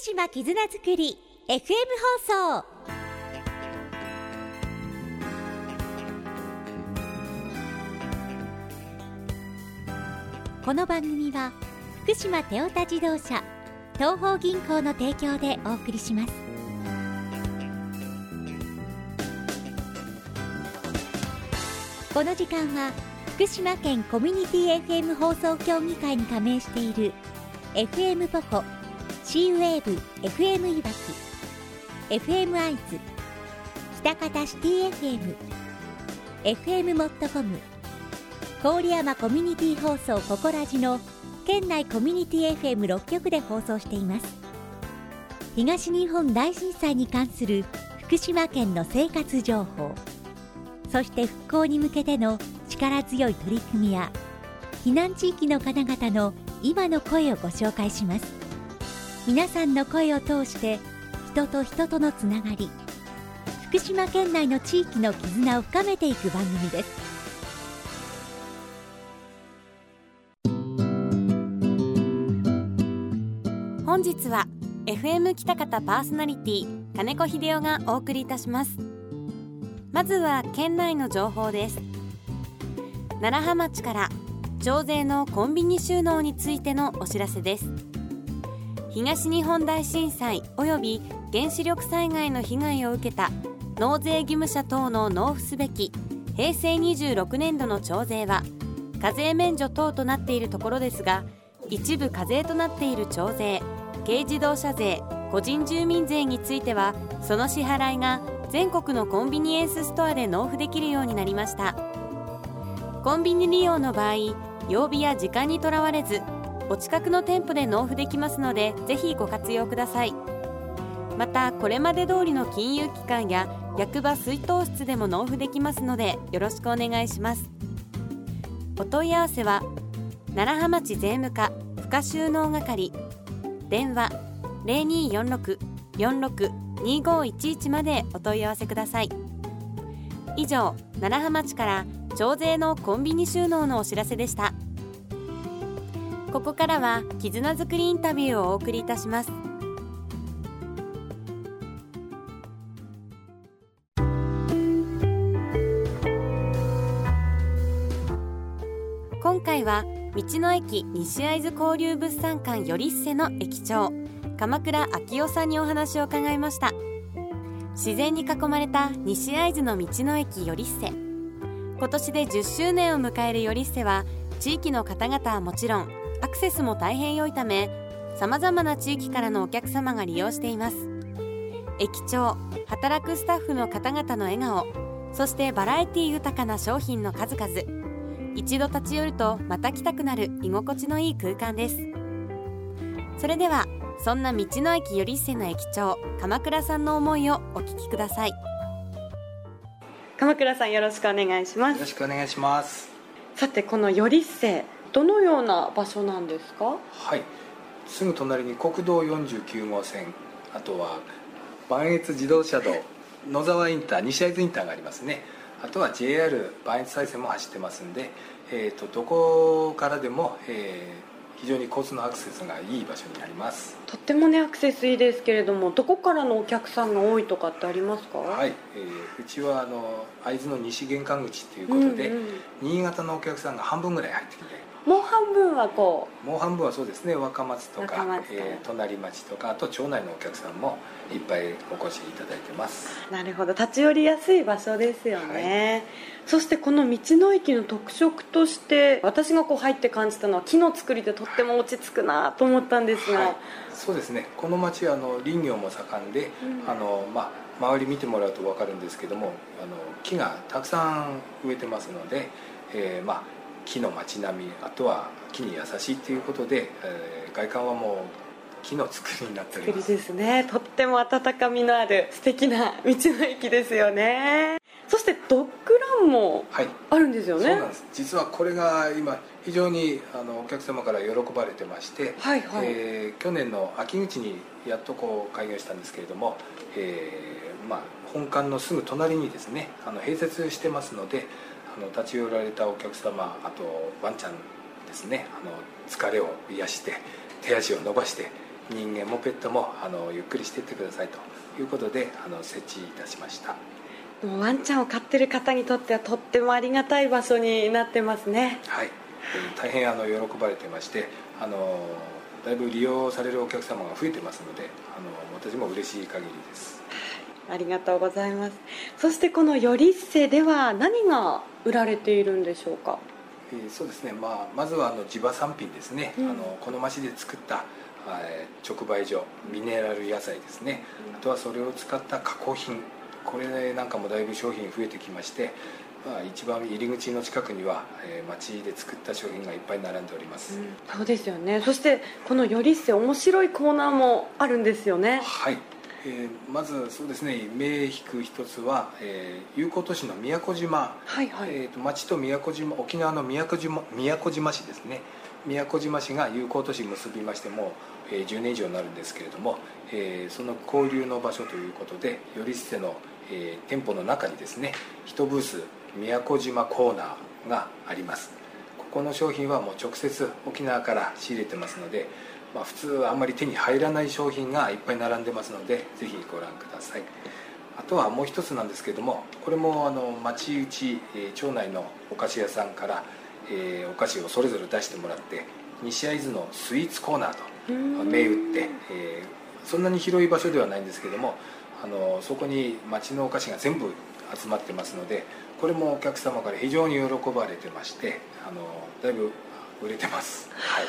島絆づくり FM 放送。この番組は福島テオタ自動車東邦銀行の提供でお送りします。この時間は福島県コミュニティ FM 放送協議会に加盟している FM ポコ、シーウェーブ FM いわき、FM アイズ、北方シティ FM、FM モットコム、郡山コミュニティ放送ココラジの県内コミュニティ FM6 局で放送しています。東日本大震災に関する福島県の生活情報、そして復興に向けての力強い取り組みや避難地域の方々の今の声をご紹介します。皆さんの声を通して人と人とのつながり、福島県内の地域の絆を深めていく番組です。 本日は FM 北方パーソナリティ金子秀夫がお送りいたします。まずは県内の情報です。楢葉町から徴税のコンビニ収納についてのお知らせです。東日本大震災及び原子力災害の被害を受けた納税義務者等の納付すべき平成26年度の徴税は課税免除等となっているところですが、一部課税となっている徴税、軽自動車税、個人住民税についてはその支払いが全国のコンビニエンスストアで納付できるようになりました。コンビニ利用の場合、曜日や時間にとらわれずお近くの店舗で納付できますので、ぜひご活用ください。またこれまで通りの金融機関や役場出納室でも納付できますのでよろしくお願いします。お問い合わせは楢葉町税務課付加収納係、電話 0246-462511 までお問い合わせください。以上、楢葉町から徴税のコンビニ収納のお知らせでした。ここからは絆づくりインタビューをお送りいたします。今回は道の駅西会津交流物産館よりっせの駅長鎌倉昭夫さんにお話を伺いました。自然に囲まれた西会津の道の駅よりっせ、今年で10周年を迎えるよりっせは地域の方々はもちろんアクセスも大変良いため、様々な地域からのお客様が利用しています。駅長、働くスタッフの方々の笑顔、そしてバラエティ豊かな商品の数々、一度立ち寄るとまた来たくなる居心地のいい空間です。それではそんな道の駅よりっせの駅長鎌倉さんの思いをお聞きください。鎌倉さん、よろしくお願いします。 よろしくお願いします。 さて、このよりっせ、どのような場所なんですか？ はい、すぐ隣に国道49号線、あとは磐越自動車道野沢インター、西会津インターがありますね。あとは JR 磐越西線も走ってますんで、どこからでも、非常に交通のアクセスがいい場所になります。 とってもね、アクセスいいですけれども、どこからのお客さんが多いとかってありますか？ はい、うちは会津の西玄関口ということで、新潟のお客さんが半分ぐらい入ってきて、 もう半分はもう半分はそうですね、若松とか隣町とか、あと町内のお客さんもいっぱいお越しいただいてます。 なるほど、立ち寄りやすい場所ですよね。はい、そしてこの道の駅の特色として私が入って感じたのは、木の作りでとっても落ち着くなと思ったんですが。はい、 そうですね、この町は林業も盛んで、周り見てもらうと分かるんですけども、木がたくさん植えてますので、木の街並み、あとは木に優しいということで、外観はもう木の作りになっております。 作りですね。とっても温かみのある素敵な道の駅ですよね。そしてドッグランもあるんですよね。 そうなんです。実はこれが今非常にお客様から喜ばれてまして、去年の秋口にやっと開業したんですけれども、本館のすぐ隣にですね、併設してますので、立ち寄られたお客様、あとワンちゃんですね、疲れを癒して手足を伸ばして人間もペットもゆっくりしていってくださいということで設置いたしました。 もうワンちゃんを飼ってる方にとってはとってもありがたい場所になってますね。 はい、大変喜ばれてまして、だいぶ利用されるお客様が増えてますので、私も嬉しい限りです。 ありがとうございます。そしてこのよりっせでは何が売られているんでしょうか。 そうですね、まずは地場産品ですね、この町で作った直売所、ミネラル野菜ですね、あとはそれを使った加工品、これなんかもだいぶ商品増えてきまして、一番入り口の近くには町で作った商品がいっぱい並んでおります。 そうですよね。そしてこのよりっせ面白いコーナーもあるんですよね。 はい、まずそうですね、目引く一つは、友好都市の宮古島、町と宮古島、沖縄の宮古島市ですね、宮古島市が友好都市結びましても10年以上になるんですけれども、その交流の場所ということで、よりっせの店舗の中にですね、1ブース宮古島コーナーがあります。ここの商品はもう直接沖縄から仕入れてますので、普通あんまり手に入らない商品がいっぱい並んでますので、ぜひご覧ください。あとはもう一つなんですけれども、これも町内町内のお菓子屋さんから、お菓子をそれぞれ出してもらって、西会津のスイーツコーナーと銘打って、そんなに広い場所ではないんですけども、そこに町のお菓子が全部集まってますので、これもお客様から非常に喜ばれてまして、だいぶ売れてます。はい、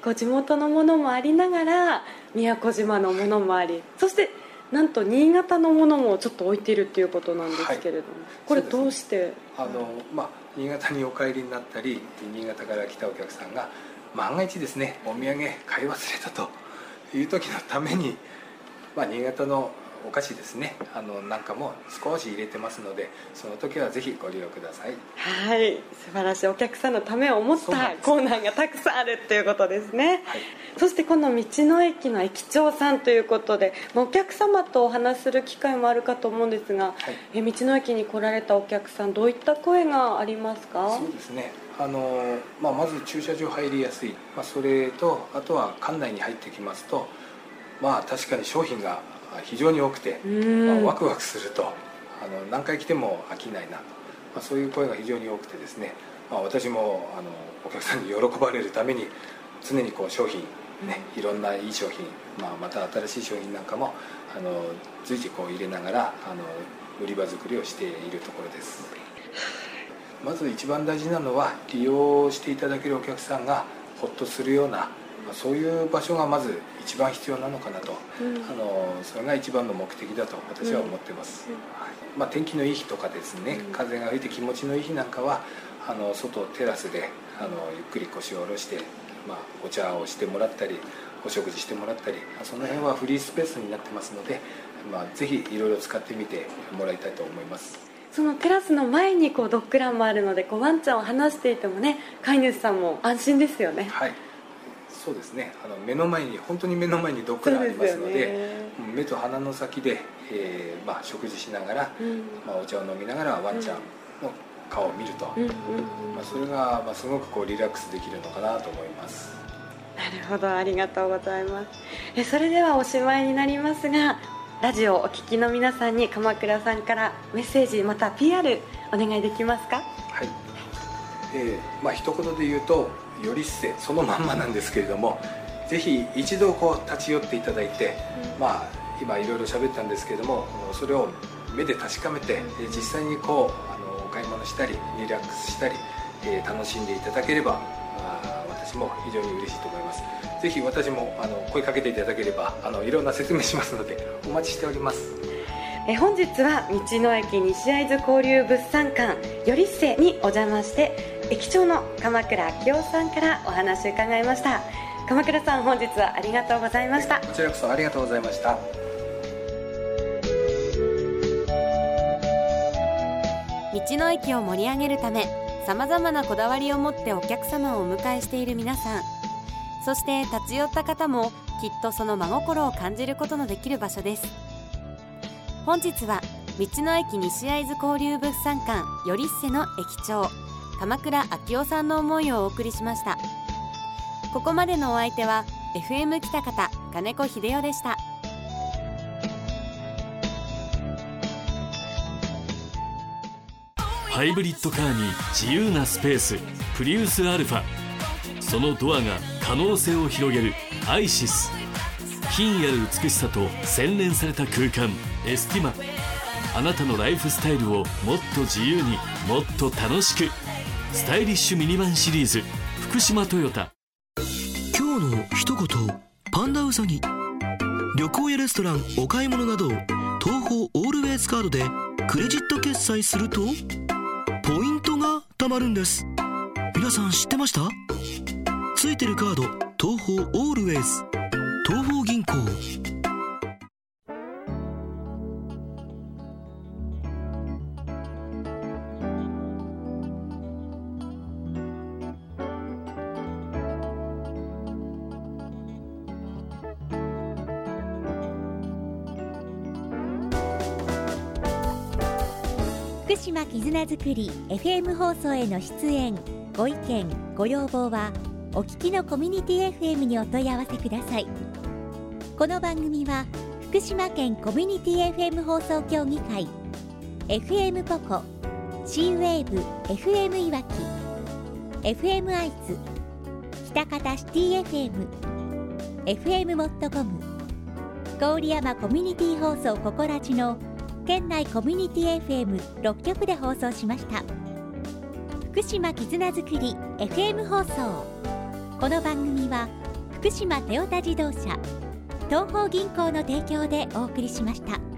地元のものもありながら宮古島のものもあり、そしてなんと新潟のものもちょっと置いているっていうことなんですけれども、これどうして？ 新潟にお帰りになったり、新潟から来たお客さんが万が一ですね、お土産買い忘れたという時のために、新潟のお菓子ですね、なんかも少し入れてますので、その時はぜひご利用ください。 はい、素晴らしい。お客さんのためを思ったコーナーがたくさんあるっていうことですね。はい、そしてこの道の駅の駅長さんということで、お客様とお話しする機会もあるかと思うんですが、道の駅に来られたお客さん、どういった声がありますか？ そうですね、まず駐車場入りやすい、それとあとは館内に入ってきますと、確かに商品が非常に多くて、ワクワクすると、何回来ても飽きないなと、そういう声が非常に多くてですね、私もお客さんに喜ばれるために常に商品、いろんないい商品、また新しい商品なんかも随時入れながら売り場作りをしているところです。まず一番大事なのは、利用していただけるお客さんがほっとするような、そういう場所がまず一番必要なのかなと、それが一番の目的だと私は思っています。天気のいい日とかですね、風が吹いて気持ちのいい日なんかは外テラスでゆっくり腰を下ろして、お茶をしてもらったりお食事してもらったり、その辺はフリースペースになってますので、ぜひいろいろ使ってみてもらいたいと思います。 そのテラスの前にドッグランもあるので、ワンちゃんを離していてもね、飼い主さんも安心ですよね。 はい、そうですね、本当に目の前にドッグランありますので、目と鼻の先で、食事しながら、お茶を飲みながらワンちゃんの顔を見ると、それがすごくリラックスできるのかなと思います。 なるほど、ありがとうございます。それではおしまいになりますが、ラジオをお聞きの皆さんに鎌倉さんからメッセージまた PR お願いできますか？ はい、一言で言うと、よりっせそのまんまなんですけれども、ぜひ一度立ち寄っていただいて、今いろいろ喋ったんですけれども、それを目で確かめて、実際にお買い物したりリラックスしたり、楽しんでいただければ、私も非常に嬉しいと思います。ぜひ私も声かけていただければいろんな説明しますのでお待ちしております。 本日は道の駅西会津交流物産館よりっせにお邪魔して、駅長の鎌倉明夫さんからお話を伺いました。鎌倉さん、本日はありがとうございました。 こちらこそありがとうございました。 道の駅を盛り上げるため、さまざまなこだわりを持ってお客様をお迎えしている皆さん、そして立ち寄った方もきっとその真心を感じることのできる場所です。本日は道の駅西会津交流物産館よりっせの駅長鎌倉明夫さんの思いをお送りしました。ここまでのお相手は FM 北方金子秀夫でした。 ハイブリッドカーに自由なスペース、プリウスアルファ。そのドアが可能性を広げるアイシス。品位ある美しさと洗練された空間、エスティマ。あなたのライフスタイルをもっと自由に、もっと楽しく。スタイリッシュミニバンシリーズ、福島トヨタ。 今日の一言、パンダウサギ。旅行やレストラン、お買い物など東宝オールウェイズカードでクレジット決済するとポイントが貯まるんです。皆さん知ってました？ついてるカード、東宝オールウェイズ、東宝銀行。 福島絆づくり FM 放送への出演、ご意見ご要望はお聞きのコミュニティ FM にお問い合わせください。この番組は福島県コミュニティ FM 放送協議会、 FM ポコ、 C-WAVE FM いわき、 FM アイズ、北方シティ FM、 FM モットコム、郡山コミュニティ放送ココラジの県内コミュニティ FM6 局で放送しました。福島絆づくり FM 放送。この番組は福島トヨタ自動車、東宝銀行の提供でお送りしました。